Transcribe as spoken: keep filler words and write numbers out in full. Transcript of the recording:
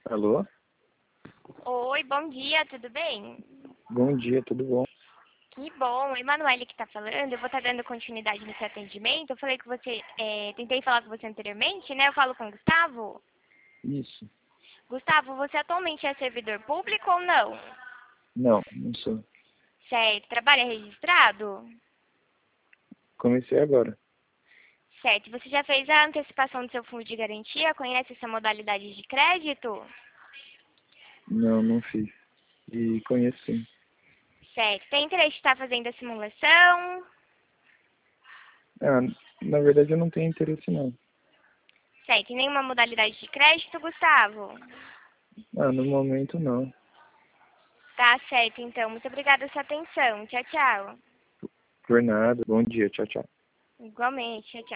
Alô? Oi, bom dia, tudo bem? Bom dia, tudo bom? Que bom, Emanuele que está falando, eu vou estar dando continuidade nesse atendimento. Eu falei que você, é, tentei falar com você anteriormente, né? Eu falo com o Gustavo. Isso. Gustavo, você atualmente é servidor público ou não? Não, não sou. Certo, trabalha registrado? Comecei agora. Certo, você já fez a antecipação do seu fundo de garantia? Conhece essa modalidade de crédito? Não, não fiz. E conheço sim. Certo, tem interesse em estar fazendo a simulação? Ah, na verdade eu não tenho interesse não. Certo, e nenhuma modalidade de crédito, Gustavo? Ah, no momento não. Tá certo, então. Muito obrigada pela sua atenção. Tchau, tchau. Por nada. Bom dia, tchau, tchau. Igualmente. Tchau, tchau.